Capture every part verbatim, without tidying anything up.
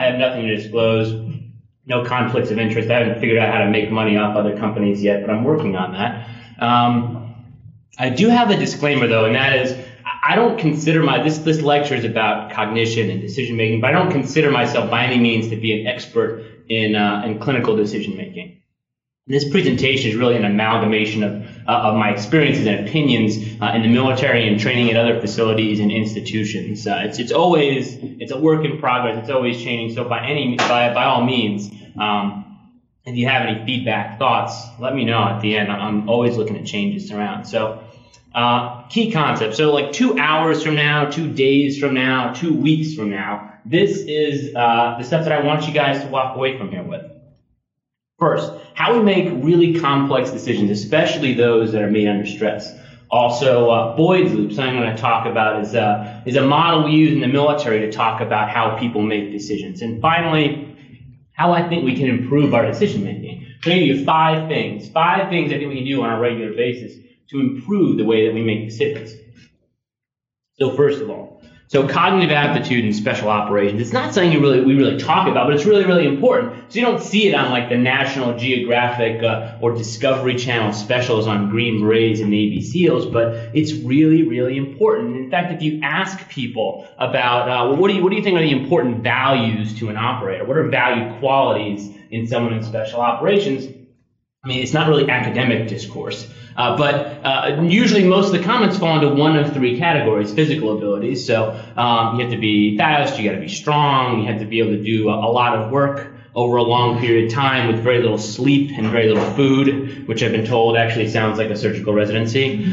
I have nothing to disclose, no conflicts of interest. I haven't figured out how to make money off other companies yet, but I'm working on that. Um, I do have a disclaimer, though, and that is I don't consider my, this, this lecture is about cognition and decision making, but I don't consider myself by any means to be an expert in, uh, in clinical decision making. This presentation is really an amalgamation of, uh, of my experiences and opinions uh, in the military and training at other facilities and institutions. Uh, it's, it's always, it's a work in progress. It's always changing. So by any, by, by all means, um, if you have any feedback, thoughts, let me know at the end. I'm always looking at changes around. So, uh, key concepts. So like two hours from now, two days from now, two weeks from now, this is, uh, the stuff that I want you guys to walk away from here with. First, how we make really complex decisions, especially those that are made under stress. Also, uh, Boyd's loop, something I'm going to talk about, is, uh, is a model we use in the military to talk about how people make decisions. And finally, how I think we can improve our decision making. So I'm going to give you five things, five things I think we can do on a regular basis to improve the way that we make decisions. So first of all, so cognitive aptitude and special operations, it's not something you really, we really talk about, but it's really, really important. So you don't see it on like the National Geographic uh, or Discovery Channel specials on Green Berets and Navy SEALs, but it's really, really important. In fact, if you ask people about, uh, well, what do you, what do you think are the important values to an operator? What are valued qualities in someone in special operations? I mean, it's not really academic discourse, uh, but uh, usually most of the comments fall into one of three categories: physical abilities. So um, you have to be fast, you got to be strong, you have to be able to do a, a lot of work over a long period of time with very little sleep and very little food, which I've been told actually sounds like a surgical residency.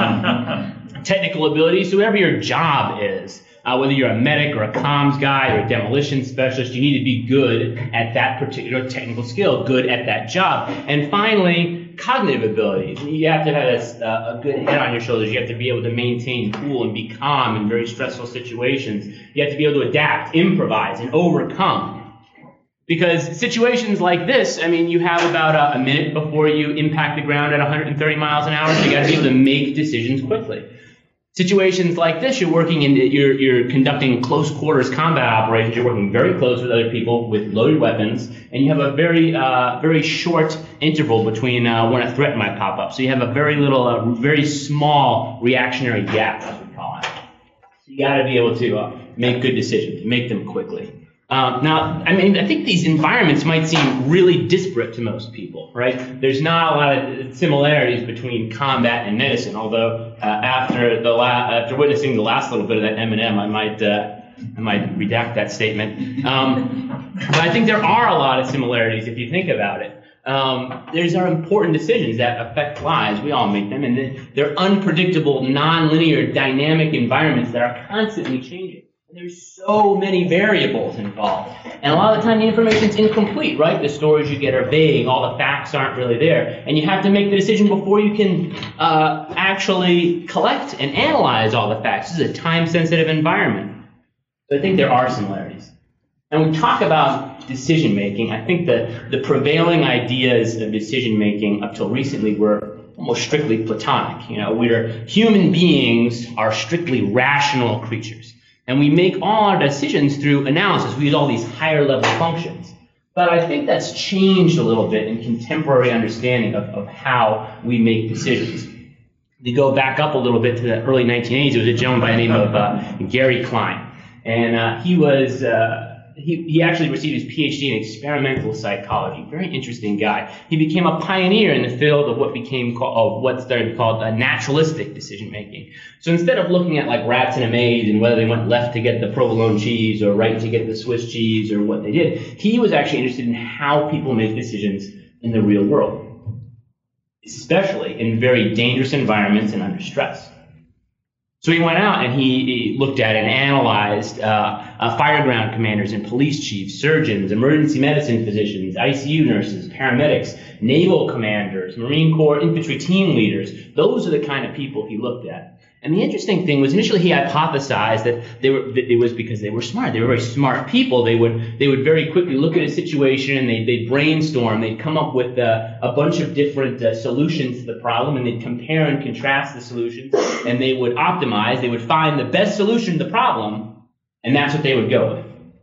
Um, technical abilities, so whatever your job is. Uh, whether you're a medic or a comms guy or a demolition specialist, you need to be good at that particular technical skill, good at that job. And finally, cognitive abilities. You have to have a, a good head on your shoulders. You have to be able to maintain cool and be calm in very stressful situations. You have to be able to adapt, improvise, and overcome. Because situations like this, I mean, you have about a, a minute before you impact the ground at one hundred thirty miles an hour, so you got to be able to make decisions quickly. Situations like this, you're working in, you're, you're conducting close quarters combat operations, you're working very close with other people with loaded weapons, and you have a very, uh, very short interval between uh, when a threat might pop up. So you have a very little, uh, very small reactionary gap, as we call it. So you gotta be able to uh, make good decisions, make them quickly. Um, now, I mean, I think these environments might seem really disparate to most people, right? There's not a lot of similarities between combat and medicine, although uh, after the la after witnessing the last little bit of that M and M, I might uh, I might redact that statement. Um, but I think there are a lot of similarities if you think about it. Um, these are important decisions that affect lives. We all make them, and they're unpredictable, non-linear, dynamic environments that are constantly changing. There's so many variables involved. And a lot of the time the information's incomplete, right? The stories you get are vague, all the facts aren't really there. And you have to make the decision before you can uh, actually collect and analyze all the facts. This is a time-sensitive environment. So I think there are similarities. And when we talk about decision-making, I think that the prevailing ideas of decision-making up till recently were almost strictly Platonic. You know, we're human beings are strictly rational creatures. And we make all our decisions through analysis. We use all these higher level functions. But I think that's changed a little bit in contemporary understanding of, of how we make decisions. To go back up a little bit to the early nineteen eighties, there was a gentleman by the name of uh, Gary Klein. And uh, he was, uh, he, he actually received his P H D in experimental psychology. Very interesting guy. He became a pioneer in the field of what became called, of what started called uh, naturalistic decision making. So instead of looking at like rats in a maze and whether they went left to get the provolone cheese or right to get the Swiss cheese or what they did, he was actually interested in how people make decisions in the real world, especially in very dangerous environments and under stress. So he went out and he, he looked at and analyzed uh, uh, fireground commanders and police chiefs, surgeons, emergency medicine physicians, I C U nurses, paramedics, naval commanders, Marine Corps infantry team leaders. Those are the kind of people he looked at. And the interesting thing was initially he hypothesized that they were that it was because they were smart. They were very smart people. They would they would very quickly look at a situation and they they'd brainstorm. They'd come up with uh, a bunch of different uh, solutions to the problem, and they'd compare and contrast the solutions, and they would optimize. They would find the best solution to the problem, and that's what they would go with.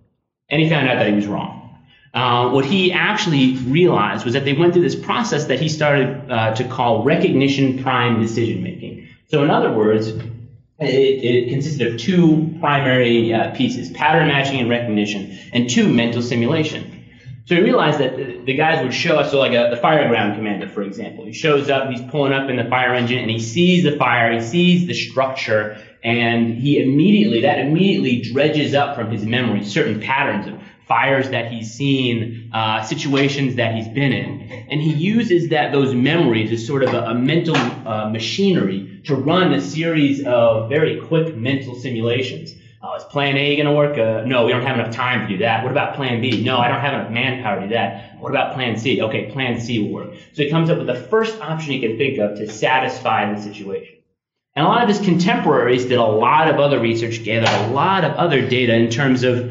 And he found out that he was wrong. Uh, what he actually realized was that they went through this process that he started uh, to call recognition prime decision making. So in other words, it, it consisted of two primary uh, pieces, pattern matching and recognition, and two, mental simulation. So he realized that the, the guys would show us, so like a, the fire ground commander, for example. He shows up, he's pulling up in the fire engine, and he sees the fire, he sees the structure, and he immediately, that immediately dredges up from his memory certain patterns of fires that he's seen, uh, situations that he's been in. And he uses that those memories as sort of a, a mental uh, machinery to run a series of very quick mental simulations. Uh, is plan A going to work? Uh, no, we don't have enough time to do that. What about plan B? No, I don't have enough manpower to do that. What about plan C? Okay, plan C will work. So he comes up with the first option he can think of to satisfy the situation. And a lot of his contemporaries did a lot of other research, gathered a lot of other data in terms of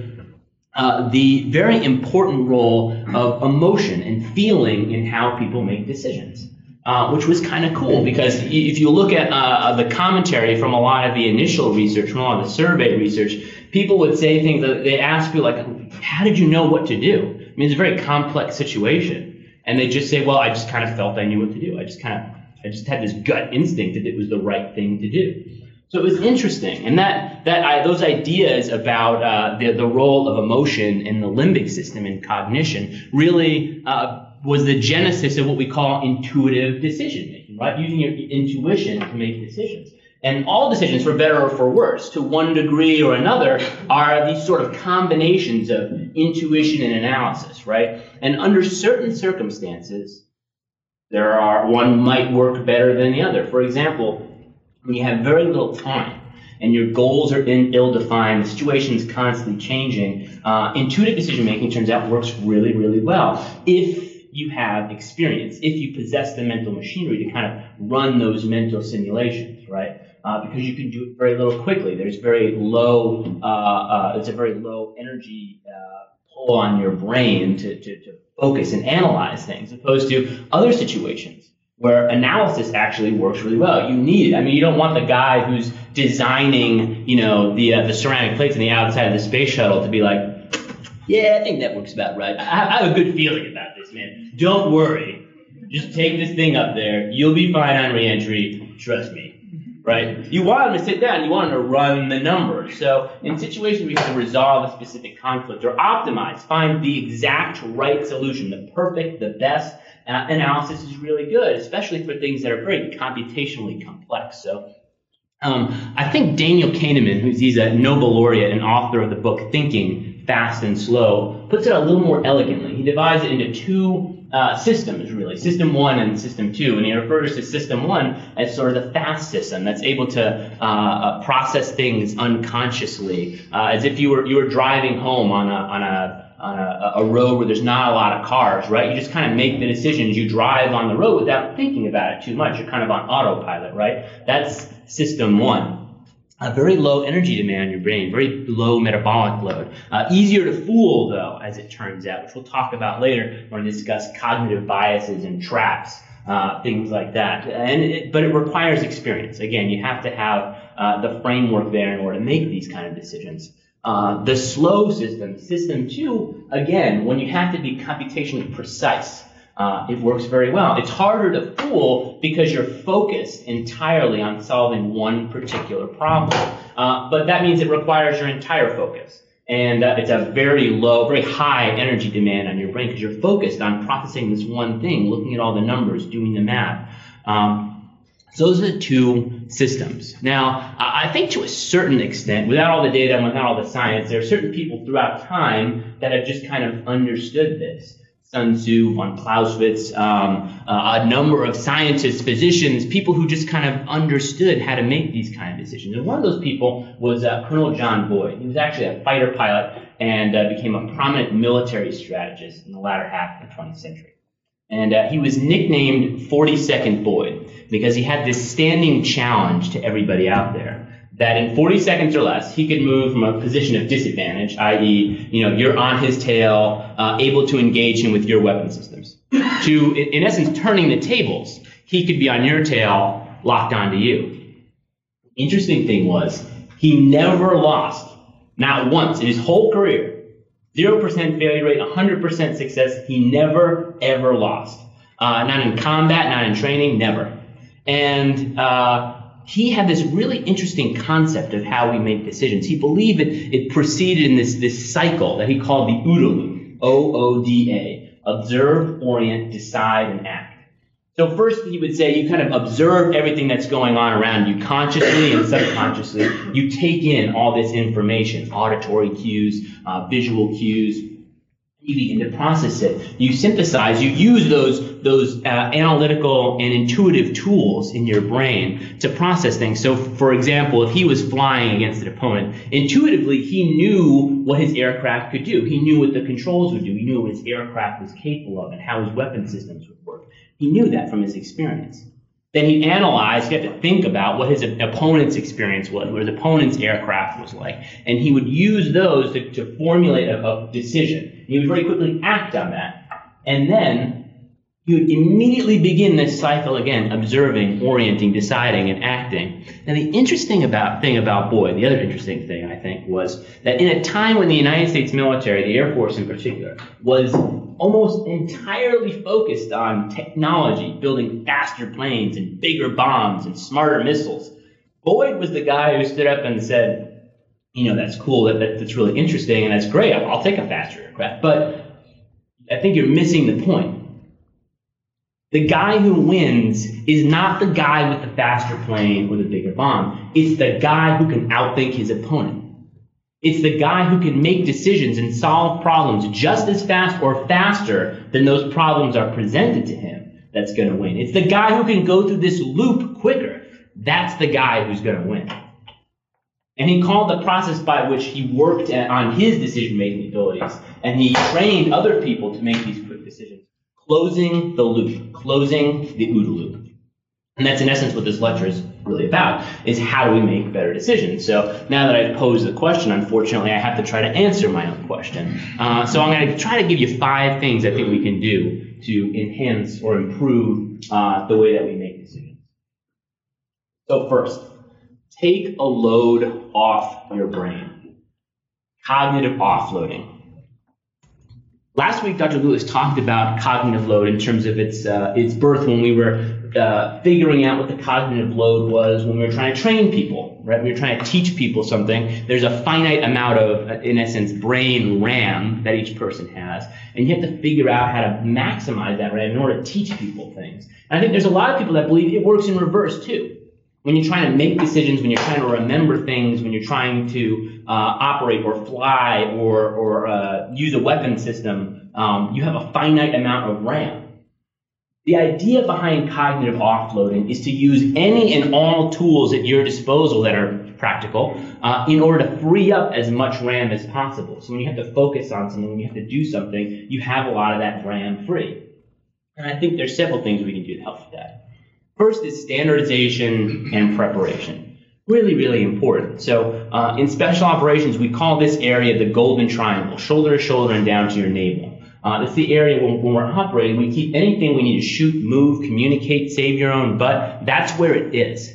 uh, the very important role of emotion and feeling in how people make decisions. Uh, which was kind of cool, because if you look at uh, the commentary from a lot of the initial research, from a lot of the survey research, people would say things that they ask you like, how did you know what to do? I mean, it's a very complex situation. And they just say, well, I just kind of felt I knew what to do. I just kind of, I just had this gut instinct that it was the right thing to do. So it was interesting. And that, that I, those ideas about uh, the, the role of emotion in the limbic system in cognition really uh, was the genesis of what we call intuitive decision making, right? Using your intuition to make decisions. And all decisions, for better or for worse, to one degree or another, are these sort of combinations of intuition and analysis, right? And under certain circumstances, there are, one might work better than the other. For example, when you have very little time and your goals are in, ill-defined, the situation is constantly changing, uh, intuitive decision-making turns out works really, really well if you have experience, if you possess the mental machinery to kind of run those mental simulations, right? Uh, because you can do it very little quickly. There's very low, uh, uh, it's a very low energy uh, pull on your brain to, to, to focus and analyze things, opposed to other situations where analysis actually works really well. You need it. I mean, you don't want the guy who's designing, you know, the uh, the ceramic plates on the outside of the space shuttle to be like, yeah, I think that works about right. I, I have a good feeling about this, man. Don't worry. Just take this thing up there. You'll be fine on reentry. Trust me. Right? You want him to sit down. You want him to run the numbers. So in situations where you have to resolve a specific conflict or optimize, find the exact right solution, the perfect, the best, uh, analysis is really good, especially for things that are very computationally complex. So um, I think Daniel Kahneman, who's he's a Nobel laureate and author of the book Thinking Fast and Slow, puts it a little more elegantly. He divides it into two uh, systems, really, system one and system two. And he refers to system one as sort of the fast system that's able to uh, uh, process things unconsciously, uh, as if you were you were driving home on a on a on a, a road where there's not a lot of cars, right? You just kind of make the decisions. You drive on the road without thinking about it too much. You're kind of on autopilot, right? That's system one. A very low energy demand in your brain, very low metabolic load. Uh, easier to fool, though, as it turns out, which we'll talk about later when we discuss cognitive biases and traps, uh, things like that. And it, but it requires experience. Again, you have to have uh, the framework there in order to make these kind of decisions. Uh, the slow system, system two, again, when you have to be computationally precise, Uh, it works very well. It's harder to fool because you're focused entirely on solving one particular problem. Uh, but that means it requires your entire focus. And uh, it's a very low, very high energy demand on your brain because you're focused on processing this one thing, looking at all the numbers, doing the math. Um, so those are the two systems. Now, I think to a certain extent, without all the data and without all the science, there are certain people throughout time that have just kind of understood this. Sun Tzu, von Clausewitz, um, uh, a number of scientists, physicians, people who just kind of understood how to make these kind of decisions. And one of those people was uh, Colonel John Boyd. He was actually a fighter pilot and uh, became a prominent military strategist in the latter half of the twentieth century. And uh, he was nicknamed forty-second Boyd because he had this standing challenge to everybody out there, that in forty seconds or less, he could move from a position of disadvantage, that is, you know, you're on his tail, uh, able to engage him with your weapon systems, to, in, in essence, turning the tables. He could be on your tail, locked onto you. Interesting thing was, he never lost, not once in his whole career, zero percent failure rate, one hundred percent success. He never, ever lost. Uh, not in combat, not in training, never. And uh, he had this really interesting concept of how we make decisions. He believed it, it proceeded in this, this cycle that he called the OODA loop, O O D A, observe, orient, decide, and act. So first he would say you kind of observe everything that's going on around you consciously and subconsciously. You take in all this information, auditory cues, uh, visual cues. You begin to process it. You synthesize, you use those, those uh, analytical and intuitive tools in your brain to process things. So for example, if he was flying against an opponent, intuitively he knew what his aircraft could do. He knew what the controls would do. He knew what his aircraft was capable of and how his weapon systems would work. He knew that from his experience. Then he'd analyze, he'd have to think about what his opponent's experience was, what his opponent's aircraft was like, and he would use those to, to formulate a, a decision. He would very quickly act on that, and then he would immediately begin this cycle again, observing, orienting, deciding, and acting. Now the interesting about, thing about Boyd, the other interesting thing I think, was that in a time when the United States military, the Air Force in particular, was almost entirely focused on technology, building faster planes and bigger bombs and smarter missiles, Boyd was the guy who stood up and said, you know, that's cool, that, that that's really interesting, and that's great, I'll, I'll take a faster aircraft, but I think you're missing the point. The guy who wins is not the guy with the faster plane or the bigger bomb. It's the guy who can outthink his opponent. It's the guy who can make decisions and solve problems just as fast or faster than those problems are presented to him that's going to win. It's the guy who can go through this loop quicker. That's the guy who's going to win. And he called the process by which he worked on his decision-making abilities, and he trained other people to make these quick decisions. Closing the loop, closing the OODA loop. And that's in essence what this lecture is really about, is how do we make better decisions. So now that I've posed the question, unfortunately, I have to try to answer my own question. Uh, so I'm going to try to give you five things I think we can do to enhance or improve uh, the way that we make decisions. So first, take a load off your brain. Cognitive offloading. Last week, Doctor Lewis talked about cognitive load in terms of its uh, its birth when we were uh, figuring out what the cognitive load was when we were trying to train people, right? We were trying to teach people something. There's a finite amount of, in essence, brain RAM that each person has, and you have to figure out how to maximize that RAM in order to teach people things. And I think there's a lot of people that believe it works in reverse too. When you're trying to make decisions, when you're trying to remember things, when you're trying to uh, operate or fly or, or uh, use a weapon system, um, you have a finite amount of RAM. The idea behind cognitive offloading is to use any and all tools at your disposal that are practical uh, in order to free up as much RAM as possible. So when you have to focus on something, when you have to do something, you have a lot of that RAM free. And I think there's several things we can do to help with that. First is standardization and preparation. Really, really important. So uh, in special operations, we call this area the golden triangle, shoulder to shoulder and down to your navel. Uh, it's the area when, when we're operating, we keep anything we need to shoot, move, communicate, save your own butt, that's where it is.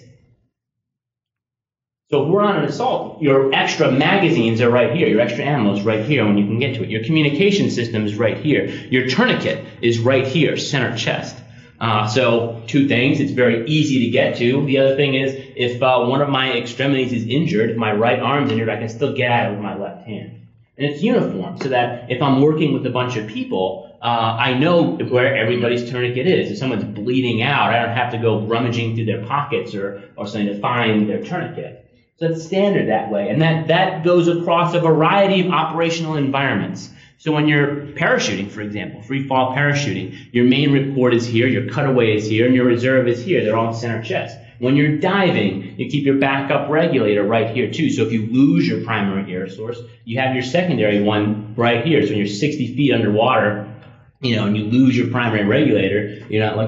So if we're on an assault, your extra magazines are right here, your extra ammo is right here when you can get to it. Your communication system is right here. Your tourniquet is right here, center chest. Uh, so two things, it's very easy to get to. The other thing is, if uh, one of my extremities is injured, if my right arm's injured, I can still get at it with my left hand. And it's uniform, so that if I'm working with a bunch of people, uh, I know where everybody's tourniquet is. If someone's bleeding out, I don't have to go rummaging through their pockets or, or something to find their tourniquet. So it's standard that way, and that, that goes across a variety of operational environments. So when you're parachuting, for example, free fall parachuting, your main ripcord is here, your cutaway is here, and your reserve is here. They're all center chest. When you're diving, you keep your backup regulator right here too. So if you lose your primary air source, you have your secondary one right here. So when you're sixty feet underwater, you know, and you lose your primary regulator, you're not like,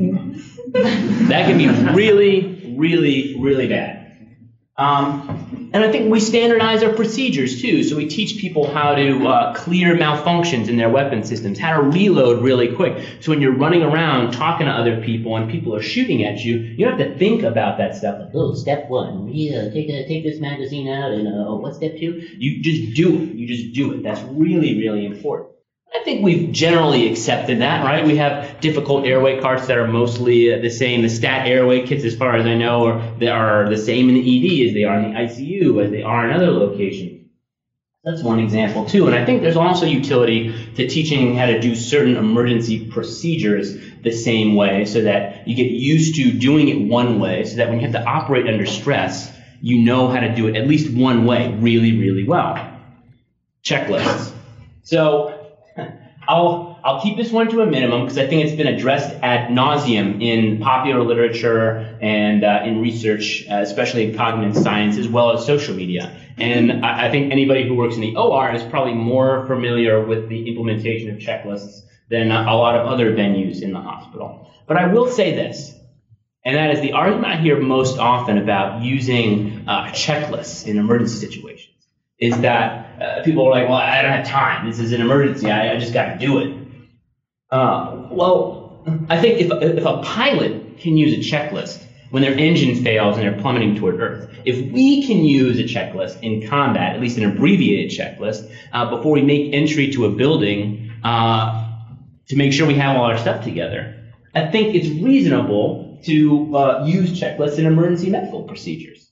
that can be really, really, really bad. Um, and I think we standardize our procedures too. So we teach people how to uh, clear malfunctions in their weapon systems, how to reload really quick. So when you're running around talking to other people and people are shooting at you, you don't have to think about that stuff. Like, oh, step one, yeah, take a, take this magazine out, and uh, oh, what's step two? You just do it. You just do it. That's really, really important. I think we've generally accepted that, right? We have difficult airway carts that are mostly uh, the same. The stat airway kits, as far as I know, are, they are the same in the E D as they are in the I C U, as they are in other locations. That's one example, too. And I think there's also utility to teaching how to do certain emergency procedures the same way so that you get used to doing it one way so that when you have to operate under stress, you know how to do it at least one way really, really well. Checklists. So I'll, I'll keep this one to a minimum because I think it's been addressed ad nauseum in popular literature and uh, in research, uh, especially in cognitive science, as well as social media. And I, I think anybody who works in the O R is probably more familiar with the implementation of checklists than a lot of other venues in the hospital. But I will say this, and that is the argument I hear most often about using uh, checklists in emergency situations. Is that uh, people are like, well, I don't have time. This is an emergency. I, I just got to do it. Uh, well, I think if, if a pilot can use a checklist when their engine fails and they're plummeting toward Earth, if we can use a checklist in combat, at least an abbreviated checklist, uh, before we make entry to a building uh, to make sure we have all our stuff together, I think it's reasonable to uh, use checklists in emergency medical procedures.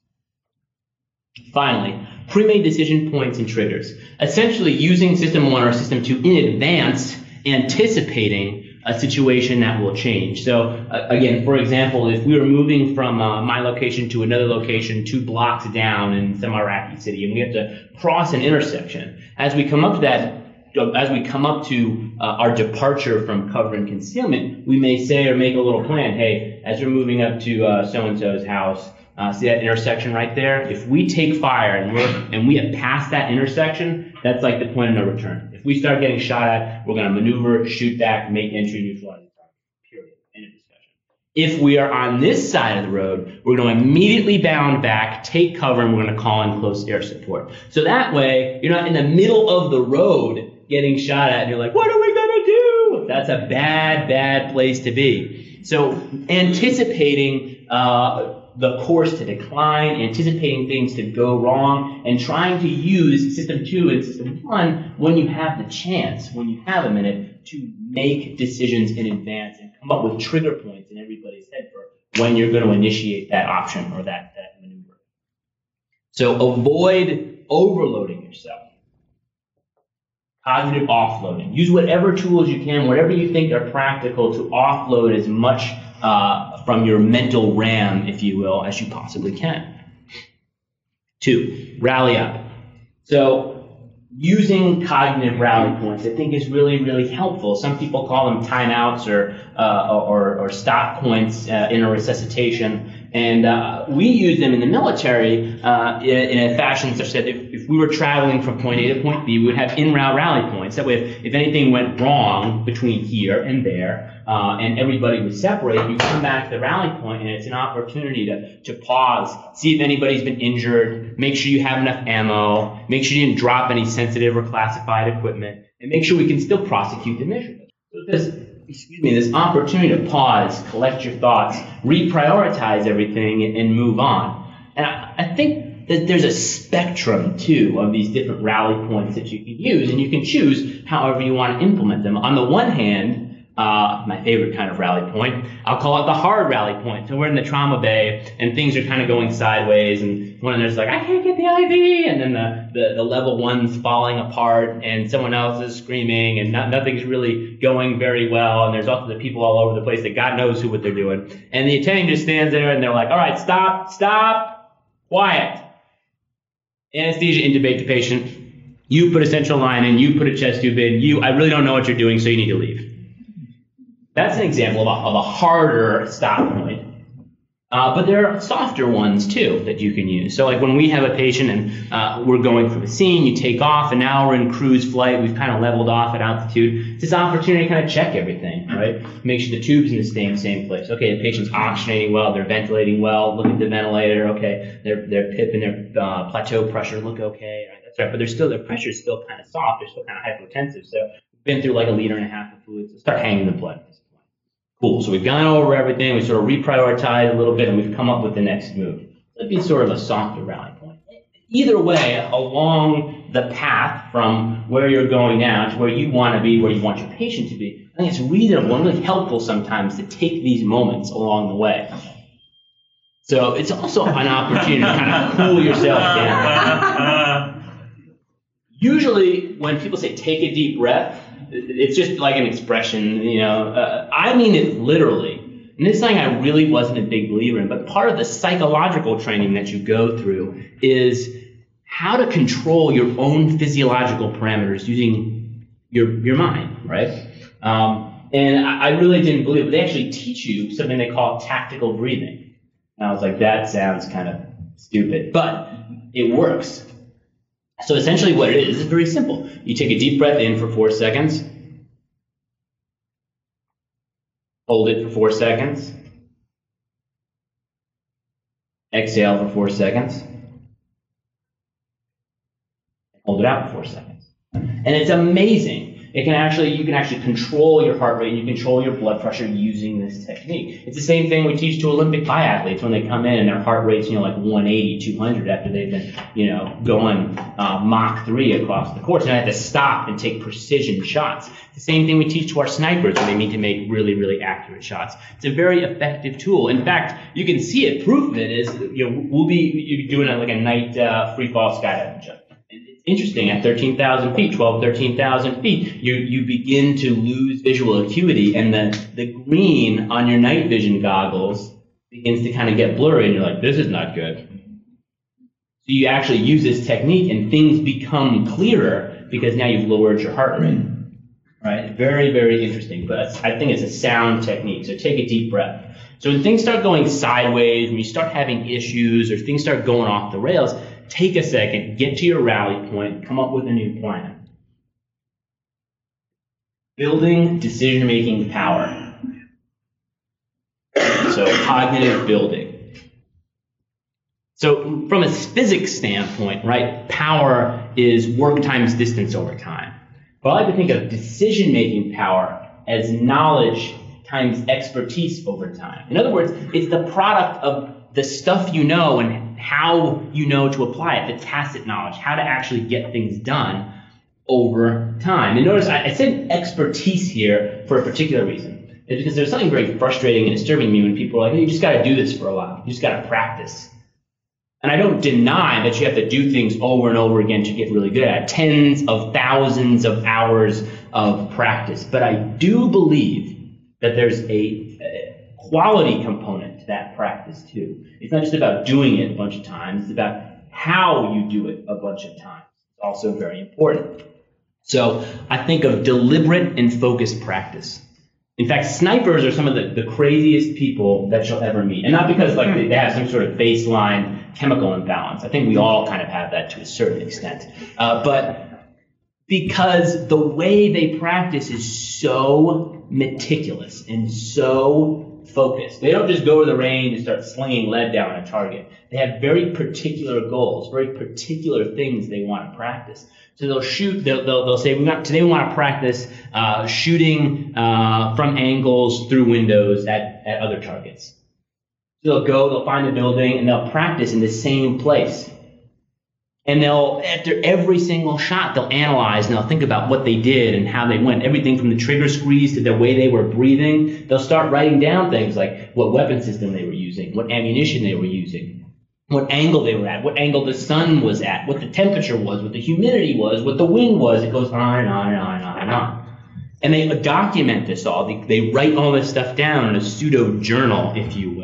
Finally, pre-made decision points and triggers. Essentially using system one or system two in advance, anticipating a situation that will change. So uh, again, for example, if we were moving from uh, my location to another location two blocks down in some Iraqi city and we have to cross an intersection, as we come up to that, as we come up to uh, our departure from cover and concealment, we may say or make a little plan, hey, as we're moving up to uh, so-and-so's house, Uh, see that intersection right there? If we take fire and, we're, and we have passed that intersection, that's like the point of no return. If we start getting shot at, we're going to maneuver, shoot back, make entry, neutralize the target. Period. End of discussion. If we are on this side of the road, we're going to immediately bound back, take cover, and we're going to call in close air support. So that way, you're not in the middle of the road getting shot at, and you're like, what are we going to do? That's a bad, bad place to be. So anticipating uh, the course to decline, anticipating things to go wrong, and trying to use system two and system one when you have the chance, when you have a minute, to make decisions in advance and come up with trigger points in everybody's head for when you're going to initiate that option or that, that maneuver. So avoid overloading yourself. Cognitive offloading. Use whatever tools you can, whatever you think are practical to offload as much uh, from your mental RAM, if you will, as you possibly can. Two, rally up. So using cognitive rally points, I think, is really, really helpful. Some people call them timeouts or uh, or, or stop points uh, in a resuscitation. And uh, we use them in the military uh, in, in a fashion such that if, if we were traveling from point A to point B, we would have in-route rally points. That way, if, if anything went wrong between here and there, uh, and everybody was separated, you come back to the rally point, and it's an opportunity to, to pause, see if anybody's been injured, make sure you have enough ammo, make sure you didn't drop any sensitive or classified equipment, and make sure we can still prosecute the mission. So this, excuse me, this opportunity to pause, collect your thoughts, reprioritize everything, and, and move on. And I, I think that there's a spectrum, too, of these different rally points that you can use, and you can choose however you want to implement them. On the one hand, uh, my favorite kind of rally point, I'll call it the hard rally point. So we're in the trauma bay, and things are kind of going sideways, and one of them's like, I can't get the I V, and then the, the, the level one's falling apart, and someone else is screaming, and not, nothing's really going very well, and there's also the people all over the place that God knows who what they're doing. And the attending just stands there, and they're like, all right, stop, stop, quiet. Anesthesia, intubate the patient. You put a central line in, you put a chest tube in, you, I really don't know what you're doing, so you need to leave. That's an example of a, of a harder stop point. Uh, but there are softer ones too that you can use. So like when we have a patient and uh, we're going from a scene, you take off, and now we're in cruise flight, we've kind of leveled off at altitude. It's this opportunity to kind of check everything, right? Make sure the tube's in the same, same place. Okay, the patient's oxygenating well, they're ventilating well, look at the ventilator, okay, their, their P I P and their uh, plateau pressure look okay, right? That's right, but they're still, their pressure's still kind of soft, they're still kind of hypotensive. So we've been through like a liter and a half of fluid, so start hanging the blood. Cool, so we've gone over everything, we sort of reprioritized a little bit, and we've come up with the next move. That'd be sort of a softer rally point. Either way, along the path from where you're going now to where you want to be, where you want your patient to be, I think it's reasonable and really helpful sometimes to take these moments along the way. So it's also an opportunity to kind of cool yourself down. Usually, when people say take a deep breath, it's just like an expression, you know. Uh, I mean it literally. And this is something I really wasn't a big believer in, but part of the psychological training that you go through is how to control your own physiological parameters using your, your mind, right? Um, and I, I really didn't believe it. They actually teach you something they call tactical breathing. And I was like, that sounds kind of stupid, but it works. So essentially what it is is very simple. You take a deep breath in for four seconds, hold it for four seconds, exhale for four seconds, hold it out for four seconds. And it's amazing. It can actually, you can actually control your heart rate, and you control your blood pressure using this technique. It's the same thing we teach to Olympic biathletes when they come in and their heart rate's, you know, like one eighty, two hundred after they've been, you know, going uh, Mach three across the course, and they have to stop and take precision shots. It's the same thing we teach to our snipers when they need to make really, really accurate shots. It's a very effective tool. In fact, you can see it. Proof of it is, you know, we'll be you're doing a, like a night uh, free fall skydiving jump. Interesting, at thirteen thousand feet, twelve, thirteen thousand feet, you, you begin to lose visual acuity, and the, the green on your night vision goggles begins to kind of get blurry, and you're like, this is not good. So you actually use this technique, and things become clearer because now you've lowered your heart rate. Right? Very, very interesting, but I think it's a sound technique, so take a deep breath. So when things start going sideways, when you start having issues, or things start going off the rails, take a second, get to your rally point, come up with a new plan. Building decision-making power. So cognitive building. So from a physics standpoint, right, power is work times distance over time. But I like to think of decision-making power as knowledge times expertise over time. In other words, it's the product of the stuff you know and how you know to apply it, the tacit knowledge, how to actually get things done over time. And notice I, I said expertise here for a particular reason. It's because there's something very frustrating and disturbing me when people are like, hey, you just got to do this for a while. You just got to practice. And I don't deny that you have to do things over and over again to get really good at it. Tens of thousands of hours of practice. But I do believe that there's a, a quality component to that practice too. It's not just about doing it a bunch of times. It's about how you do it a bunch of times. It's also very important. So I think of deliberate and focused practice. In fact, snipers are some of the, the craziest people that you'll ever meet. And not because like they, they have some sort of baseline chemical imbalance. I think we all kind of have that to a certain extent. Uh, but because the way they practice is so meticulous and so focused. They don't just go to the range and start slinging lead down a target. They have very particular goals, very particular things they want to practice. So they'll shoot, they'll, they'll, they'll say, we got, today we want to practice uh, shooting uh, from angles through windows at, at other targets. So they'll go, they'll find a building, and they'll practice in the same place. And they'll, after every single shot, they'll analyze and they'll think about what they did and how they went. Everything from the trigger squeeze to the way they were breathing. They'll start writing down things like what weapon system they were using, what ammunition they were using, what angle they were at, what angle the sun was at, what the temperature was, what the humidity was, what the wind was. It goes on and on and on and on and on. And they document this all. They, they write all this stuff down in a pseudo journal, if you will.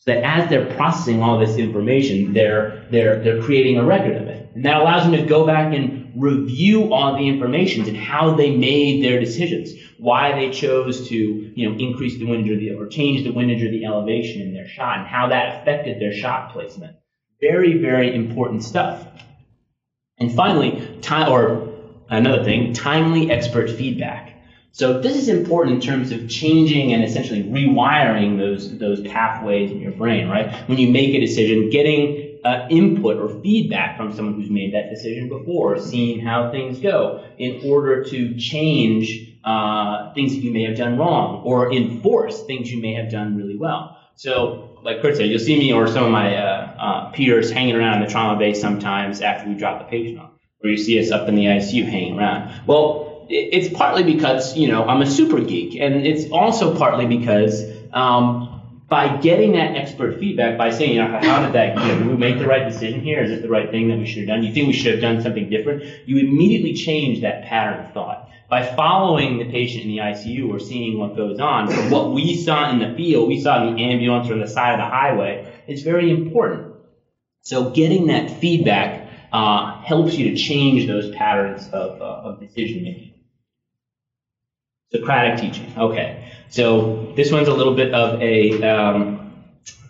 So that as they're processing all this information, they're, they're, they're creating a record of it. And that allows them to go back and review all the information and how they made their decisions, why they chose to, you know, increase the windage or, the, or change the windage or the elevation in their shot, and how that affected their shot placement. Very, very important stuff. And finally, time, or another thing, timely expert feedback. So this is important in terms of changing and essentially rewiring those, those pathways in your brain, right? When you make a decision, getting uh, input or feedback from someone who's made that decision before, seeing how things go in order to change uh, things that you may have done wrong or enforce things you may have done really well. So like Kurt said, you'll see me or some of my uh, uh, peers hanging around in the trauma bay sometimes after we drop the patient off, or you see us up in the I C U hanging around. Well, it's partly because, you know, I'm a super geek, and it's also partly because um, by getting that expert feedback, by saying, you know, how did that, you know, did we make the right decision here? Is it the right thing that we should have done? Do you think we should have done something different? You immediately change that pattern of thought. By following the patient in the I C U or seeing what goes on, from what we saw in the field, we saw in the ambulance or on the side of the highway, it's very important. So getting that feedback uh, helps you to change those patterns of, uh, of decision making. Socratic teaching. Okay, so this one's a little bit of a um,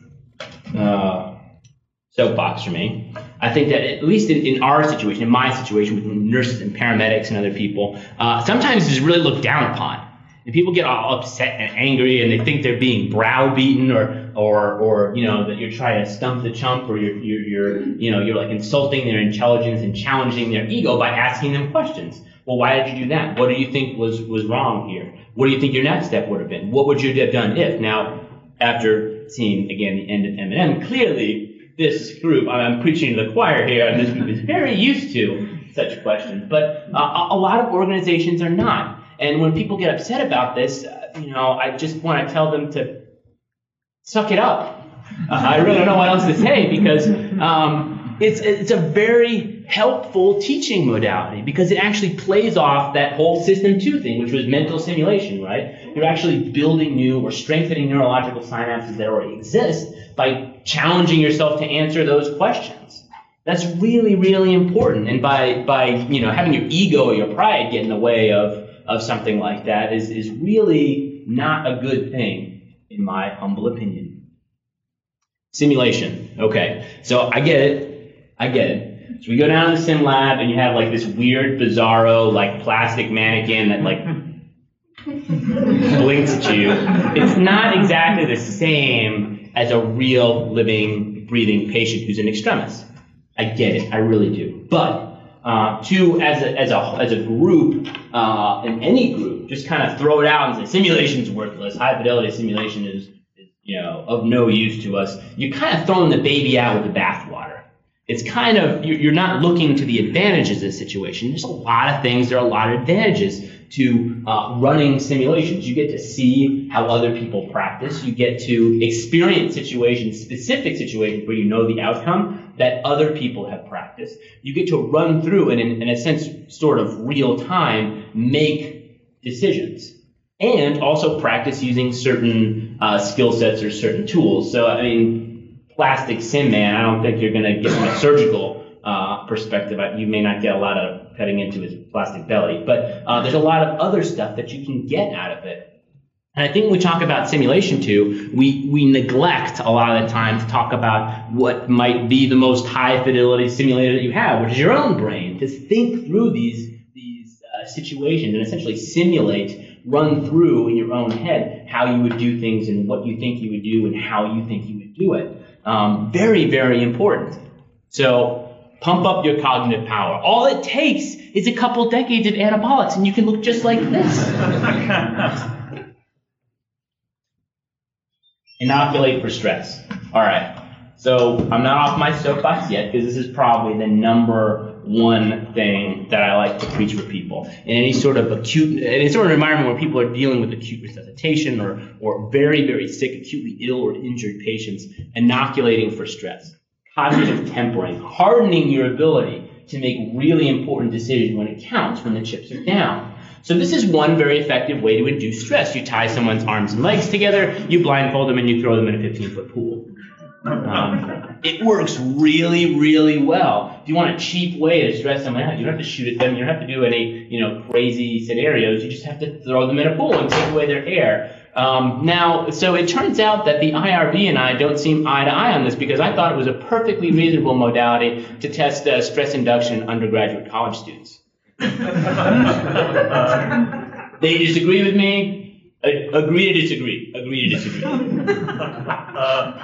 uh, soapbox for me. I think that at least in, in our situation, in my situation with nurses and paramedics and other people, uh, sometimes it's really looked down upon. And people get all upset and angry, and they think they're being browbeaten, or, or, or you know, that you're trying to stump the chump, or you're, you're, you're, you know, you're like insulting their intelligence and challenging their ego by asking them questions. Well, why did you do that? What do you think was, was wrong here? What do you think your next step would have been? What would you have done if? Now, after seeing, again, the end of M and M, clearly this group, I'm preaching to the choir here, and this group is very used to such questions. But uh, a lot of organizations are not. And when people get upset about this, uh, you know, I just want to tell them to suck it up. Uh, I really don't know what else to say, because um, it's, it's a very helpful teaching modality, because it actually plays off that whole system two thing, which was mental simulation, right? You're actually building new or strengthening neurological synapses that already exist by challenging yourself to answer those questions. That's really, really important. And by, by you know, having your ego or your pride get in the way of, of something like that is, is really not a good thing, in my humble opinion. Simulation. Okay, so I get it. I get it. So we go down to the sim lab, and you have like this weird, bizarro, like plastic mannequin that like blinks at you. It's not exactly the same as a real, living, breathing patient who's an extremis. I get it. I really do. But uh, to as a as a as a group, uh, in any group, just kind of throw it out and say simulation's worthless. High fidelity simulation is, is you know of no use to us. You're kind of throwing the baby out with the bathwater. It's kind of, you're not looking to the advantages of the situation. There's a lot of things, there are a lot of advantages to uh, running simulations. You get to see how other people practice. You get to experience situations, specific situations where you know the outcome that other people have practiced. You get to run through and, in, in a sense, sort of real time, make decisions. And also practice using certain uh, skill sets or certain tools. So, I mean, plastic sim man, I don't think you're going to get from a surgical uh, perspective. You may not get a lot of cutting into his plastic belly, but uh, there's a lot of other stuff that you can get out of it. And I think when we talk about simulation too, we, we neglect a lot of the time to talk about what might be the most high fidelity simulator that you have, which is your own brain, to think through these, these uh, situations and essentially simulate, run through in your own head how you would do things and what you think you would do and how you think you would do it. Um, very, very important. So pump up your cognitive power. All it takes is a couple decades of anabolics, and you can look just like this. Inoculate for stress. All right. So I'm not off my soapbox yet, because this is probably the number one thing that I like to preach for people. In any sort of acute, any sort of environment where people are dealing with acute resuscitation or, or very, very sick, acutely ill or injured patients, inoculating for stress, cognitive tempering, hardening your ability to make really important decisions when it counts, when the chips are down. So this is one very effective way to induce stress. You tie someone's arms and legs together, you blindfold them, and you throw them in a fifteen-foot pool. Um, it works really, really well. If you want a cheap way to stress someone out, you don't have to shoot at them. You don't have to do any, you know, crazy scenarios. You just have to throw them in a pool and take away their hair. Um, now, so it turns out that the I R B and I don't seem eye to eye on this, because I thought it was a perfectly reasonable modality to test uh, stress induction in undergraduate college students. They disagree with me. A- agree to disagree. Agree to disagree. uh,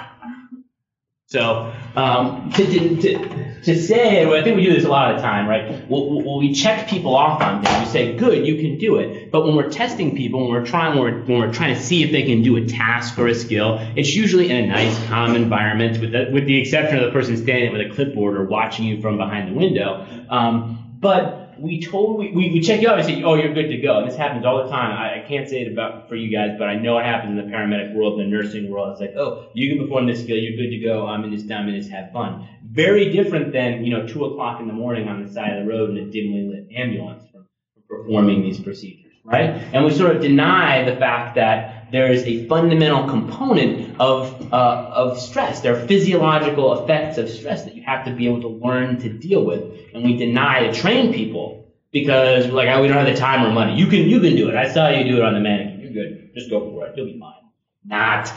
so um, to, to, to say, well, I think we do this a lot of the time, right? We'll, we'll, we check people off on things. We say, good, you can do it. But when we're testing people, when we're trying, when we're, when we're trying to see if they can do a task or a skill, it's usually in a nice, calm environment, with the, with the exception of the person standing with a clipboard or watching you from behind the window. Um, but we totally, we, we check you out and say, oh, you're good to go. And this happens all the time. I, I can't say it about for you guys, but I know it happens in the paramedic world, the nursing world. It's like, oh, you can perform this skill, you're good to go. I'm in this nine minutes, have fun. Very different than, you know, two o'clock in the morning on the side of the road in a dimly lit ambulance for, for performing these procedures, right? And we sort of deny the fact that there is a fundamental component of uh, of stress. There are physiological effects of stress that you have to be able to learn to deal with, and we deny to train people because we're like, oh, we don't have the time or money. You can you can do it. I saw you do it on the mannequin. You're good. Just go for it. You'll be fine. Not.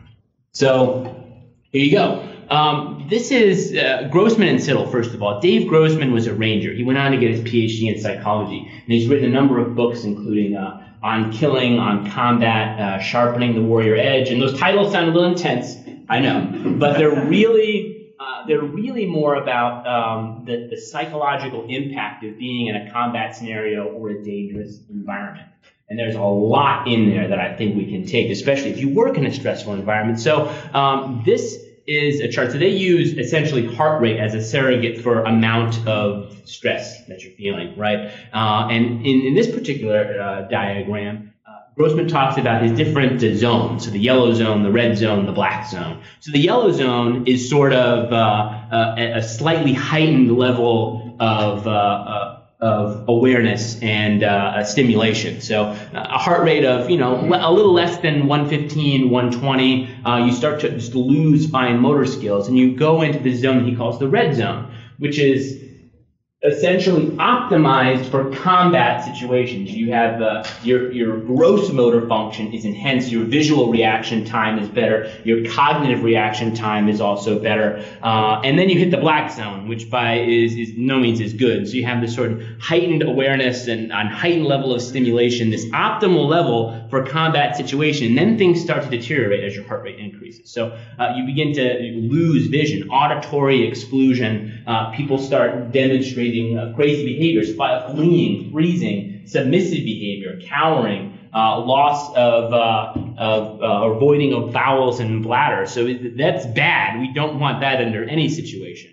So here you go. Um, this is uh, Grossman and Siddle, first of all. Dave Grossman was a ranger. He went on to get his P H D in psychology, and he's written a number of books, including uh, On Killing, On Combat, uh, Sharpening the Warrior Edge, and those titles sound a little intense, I know, but they're really uh, they're really more about um, the, the psychological impact of being in a combat scenario or a dangerous environment. And there's a lot in there that I think we can take, especially if you work in a stressful environment. So um, this is a chart. So they use essentially heart rate as a surrogate for amount of stress that you're feeling, right? Uh, and in, in this particular uh, diagram, uh, Grossman talks about his different uh, zones. So the yellow zone, the red zone, the black zone. So the yellow zone is sort of uh, uh, a slightly heightened level of uh, uh, of awareness and uh, stimulation. So uh, a heart rate of, you know, a little less than one fifteen, one twenty, uh, you start to just lose fine motor skills, and you go into the zone he calls the red zone, which is essentially optimized for combat situations. You have uh, your your gross motor function is enhanced, your visual reaction time is better, your cognitive reaction time is also better, uh, and then you hit the black zone, which by is is no means is good. So you have this sort of heightened awareness and on heightened level of stimulation, this optimal level for combat situation, and then things start to deteriorate as your heart rate increases. So uh, you begin to lose vision, auditory exclusion. Uh, people start demonstrating Uh, crazy behaviors, fleeing, freezing, submissive behavior, cowering, uh, loss of, uh, of uh, avoiding of bowels and bladder. So it, that's bad. We don't want that under any situation.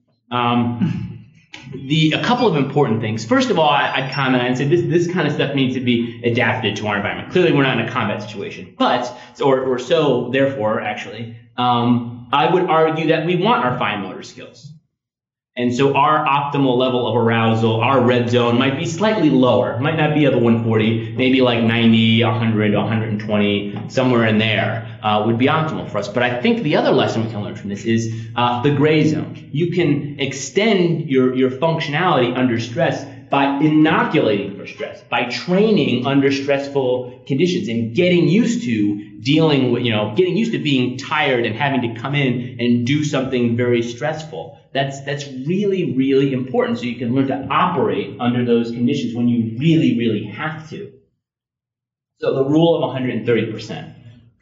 Um, the a couple of important things. First of all, I, I'd comment and say this this kind of stuff needs to be adapted to our environment. Clearly, we're not in a combat situation, but or or so therefore, actually, um, I would argue that we want our fine motor skills. And so our optimal level of arousal, our red zone, might be slightly lower. It might not be at the one forty, maybe like ninety, one hundred, one twenty, somewhere in there uh, would be optimal for us. But I think the other lesson we can learn from this is uh, the gray zone. You can extend your, your functionality under stress by inoculating for stress, by training under stressful conditions and getting used to dealing with, you know, getting used to being tired and having to come in and do something very stressful. That's that's really, really important, so you can learn to operate under those conditions when you really, really have to. So the rule of one hundred thirty percent.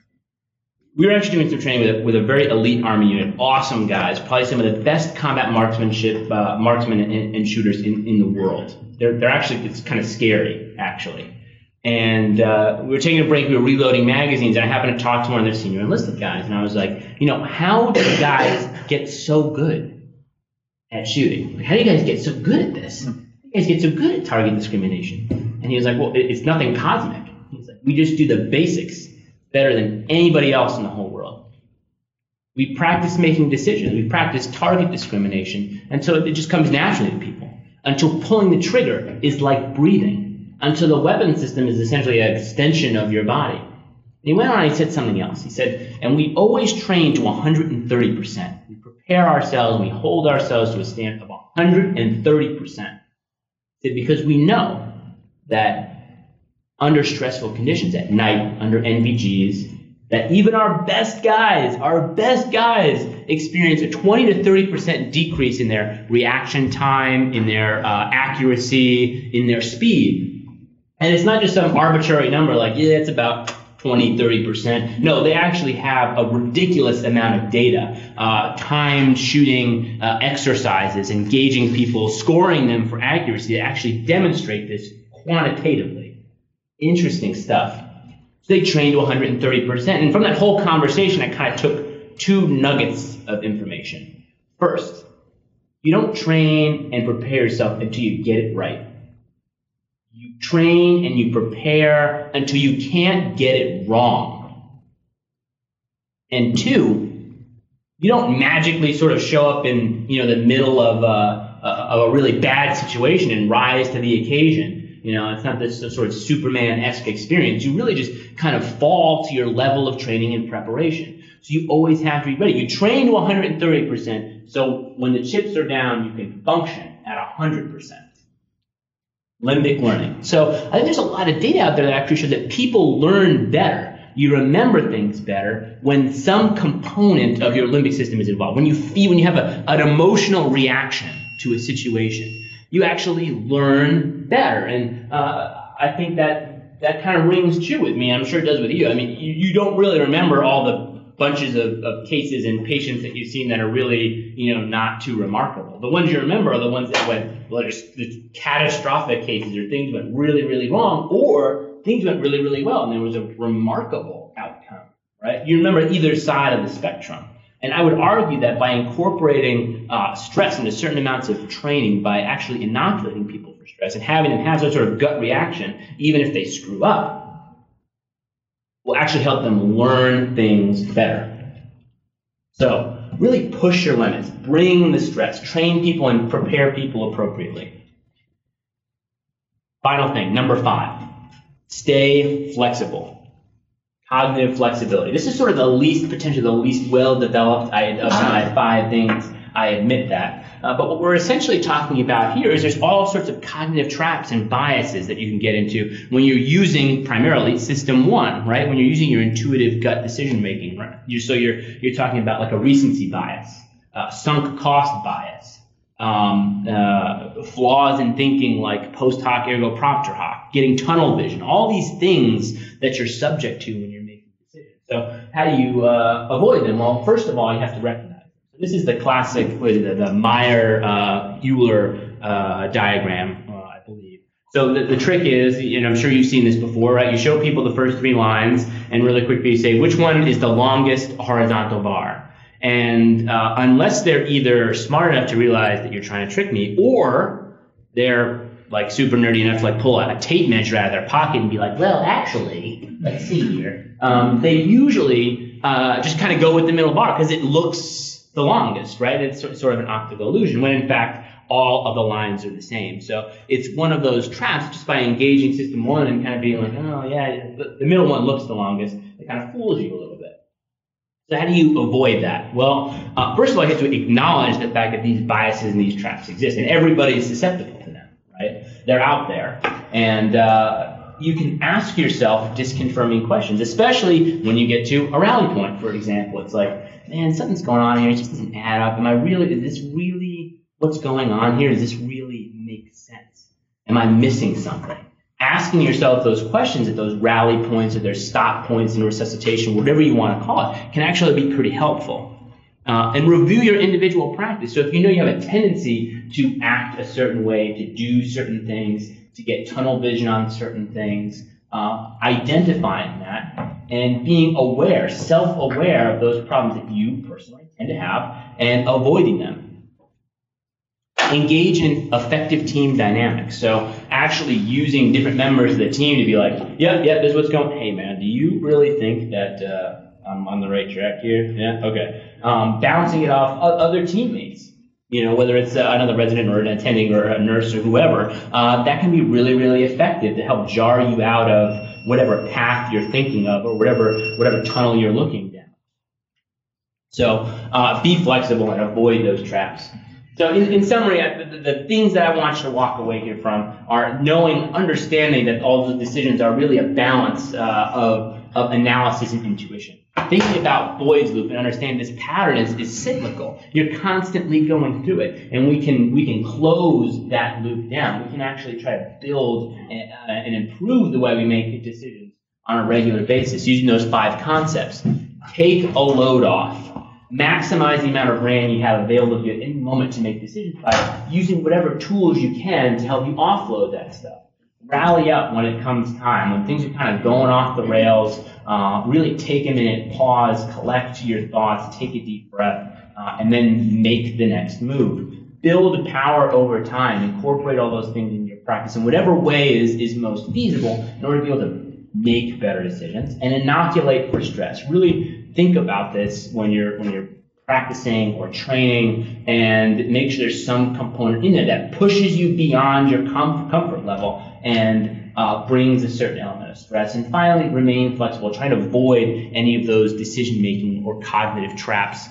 We were actually doing some training with a, with a very elite Army unit, awesome guys, probably some of the best combat marksmanship, uh, marksmen and, and shooters in, in the world. They're, they're actually, it's kind of scary, actually. And uh, we were taking a break, we were reloading magazines, and I happened to talk to one of their senior enlisted guys, and I was like, you know, how do you guys get so good at shooting? Like, how do you guys get so good at this? How do you guys get so good at target discrimination? And he was like, well, it's nothing cosmic. He's like, we just do the basics better than anybody else in the whole world. We practice making decisions. We practice target discrimination. And so it just comes naturally to people. Until pulling the trigger is like breathing. Until the weapon system is essentially an extension of your body. he went on and he said something else. He said, and we always train to one hundred thirty percent. We prepare ourselves, we hold ourselves to a standard of one hundred thirty percent. He said, because we know that under stressful conditions, at night, under N V Gs, that even our best guys, our best guys experience a twenty to thirty percent decrease in their reaction time, in their uh, accuracy, in their speed. And it's not just some arbitrary number like, yeah, it's about twenty, thirty percent. No, they actually have a ridiculous amount of data, uh, timed shooting uh, exercises, engaging people, scoring them for accuracy to actually demonstrate this quantitatively. Interesting stuff. So they trained to one hundred thirty percent. And from that whole conversation, I kind of took two nuggets of information. First, you don't train and prepare yourself until you get it right. You train and you prepare until you can't get it wrong. And two, you don't magically sort of show up in, you know, the middle of a, of a really bad situation and rise to the occasion. You know, it's not this sort of Superman-esque experience. You really just kind of fall to your level of training and preparation. So you always have to be ready. You train to one hundred thirty percent, so when the chips are down, you can function at one hundred percent. Limbic learning. So I think there's a lot of data out there that actually shows that people learn better. You remember things better when some component of your limbic system is involved. When you feel, when you have a, an emotional reaction to a situation, you actually learn better. And uh, I think that that kind of rings true with me. I'm sure it does with you. I mean, you, you don't really remember all the bunches of, of cases and patients that you've seen that are really, you know, not too remarkable. The ones you remember are the ones that went, well, there's, there's catastrophic cases, or things went really, really wrong, or things went really, really well, and there was a remarkable outcome, right? You remember either side of the spectrum. And I would argue that by incorporating uh, stress into certain amounts of training, by actually inoculating people for stress and having them have some sort of gut reaction, even if they screw up, will actually help them learn things better. So really push your limits, bring the stress, train people and prepare people appropriately. Final thing, number five, stay flexible. Cognitive flexibility. This is sort of the least, potentially the least well-developed of my five things. I admit that. Uh, but what we're essentially talking about here is there's all sorts of cognitive traps and biases that you can get into when you're using primarily system one, right? When you're using your intuitive gut decision making, right? You, so you're you're talking about like a recency bias, uh, sunk cost bias, um, uh, flaws in thinking like post hoc ergo propter hoc, getting tunnel vision, all these things that you're subject to when you're making decisions. So how do you uh, avoid them? Well, first of all, you have to recognize. This is the classic, what is it, the Meyer-Euler uh, uh, diagram, uh, I believe. So the, the trick is, and I'm sure you've seen this before, right? You show people the first three lines, and really quickly you say, which one is the longest horizontal bar? And uh, unless they're either smart enough to realize that you're trying to trick me, or they're like super nerdy enough to like pull a tape measure out of their pocket and be like, well, actually, let's see here. Um, they usually uh, just kind of go with the middle bar because it looks the longest, right? It's sort of an optical illusion, when in fact all of the lines are the same. So it's one of those traps, just by engaging system one and kind of being like, oh yeah, the, the middle one looks the longest. It kind of fools you a little bit. So how do you avoid that? Well, uh, first of all, you have to acknowledge the fact that these biases and these traps exist, and everybody is susceptible to them, right? They're out there, and uh, you can ask yourself disconfirming questions, especially when you get to a rally point, for example. It's like, man, something's going on here. It just doesn't add up. Am I really, is this really what's going on here? Does this really make sense? Am I missing something? Asking yourself those questions at those rally points or their stop points in resuscitation, whatever you want to call it, can actually be pretty helpful. Uh, and review your individual practice. So if you know you have a tendency to act a certain way, to do certain things, to get tunnel vision on certain things, uh, identifying that, and being aware, self-aware of those problems that you personally tend to have, and avoiding them. Engage in effective team dynamics. So actually using different members of the team to be like, yep, yep, this is what's going on. Hey, man, do you really think that uh, I'm on the right track here? Yeah, okay. Um, bouncing it off other teammates. You know, whether it's uh, another resident or an attending or a nurse or whoever, uh, that can be really, really effective to help jar you out of whatever path you're thinking of or whatever, whatever tunnel you're looking down. So uh, be flexible and avoid those traps. So in, in summary, I, the, the things that I want you to walk away here from are knowing, understanding that all the decisions are really a balance uh, of, of analysis and intuition. Thinking about Boyd's loop and understanding this pattern is, is cyclical. You're constantly going through it, and we can we can close that loop down. We can actually try to build and, uh, and improve the way we make decisions on a regular basis using those five concepts. Take a load off. Maximize the amount of RAM you have available to you at any moment to make decisions by using whatever tools you can to help you offload that stuff. Rally up when it comes time, when things are kind of going off the rails. Uh, really take a minute, pause, collect your thoughts, take a deep breath, uh, and then make the next move. Build power over time. Incorporate all those things in your practice in whatever way is, is most feasible in order to be able to make better decisions and inoculate for stress. Really think about this when you're when you're practicing or training, and make sure there's some component in there that pushes you beyond your com- comfort level and uh, brings a certain element of stress. And finally, remain flexible. Try to avoid any of those decision-making or cognitive traps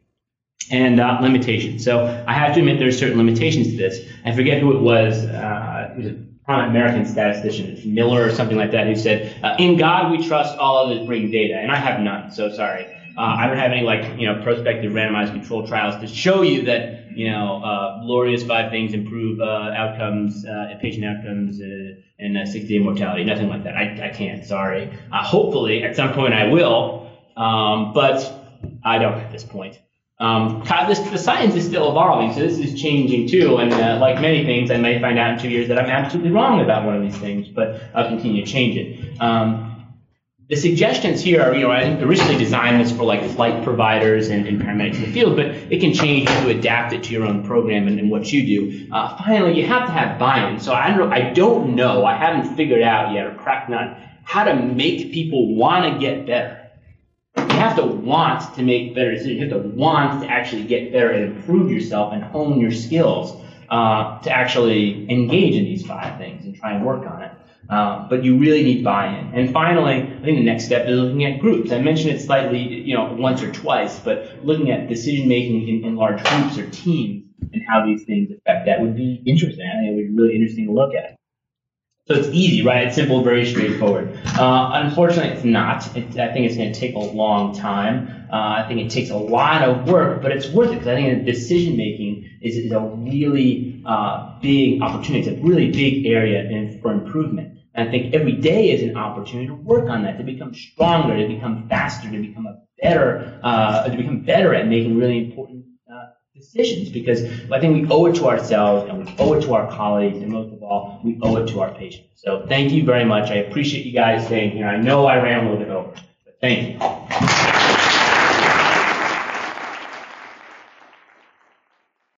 and uh, limitations. So I have to admit there's certain limitations to this. I forget who it was. Uh, it was a prominent American statistician, Miller or something like that, who said, uh, in God we trust, all others bring data. And I have none, so sorry. Uh, I don't have any, like, you know, prospective randomized controlled trials to show you that, you know, uh, glorious five things improve uh, outcomes, uh, patient outcomes, uh, and uh, sixty-day mortality. Nothing like that. I, I can't, sorry. Uh, hopefully, at some point I will, um, but I don't at this point. Um, this, the science is still evolving, so this is changing too, and uh, like many things, I may find out in two years that I'm absolutely wrong about one of these things, but I'll continue to change it. Um, The suggestions here are, you know, I originally designed this for like flight providers and, and paramedics in the field, but it can change to adapt it to your own program and, and what you do. Uh, finally, you have to have buy-in. So I don't, I don't know, I haven't figured out yet or cracked nut how to make people want to get better. You have to want to make better decisions. You have to want to actually get better and improve yourself and hone your skills uh, to actually engage in these five things and try and work on it. Uh, but you really need buy-in. And finally, I think the next step is looking at groups. I mentioned it slightly, you know, once or twice, but looking at decision-making in, in large groups or teams and how these things affect that would be interesting. I think it would be really interesting to look at. So it's easy, right? It's simple, very straightforward. Uh, unfortunately, it's not. It, I think it's going to take a long time. Uh, I think it takes a lot of work, but it's worth it because I think decision-making is, is a really uh, big opportunity. It's a really big area in, for improvement. And I think every day is an opportunity to work on that, to become stronger, to become faster, to become a better, uh, to become better at making really important uh, decisions. Because I think we owe it to ourselves, and we owe it to our colleagues, and most of all, we owe it to our patients. So thank you very much. I appreciate you guys staying here. I know I ran a little bit over, but thank you.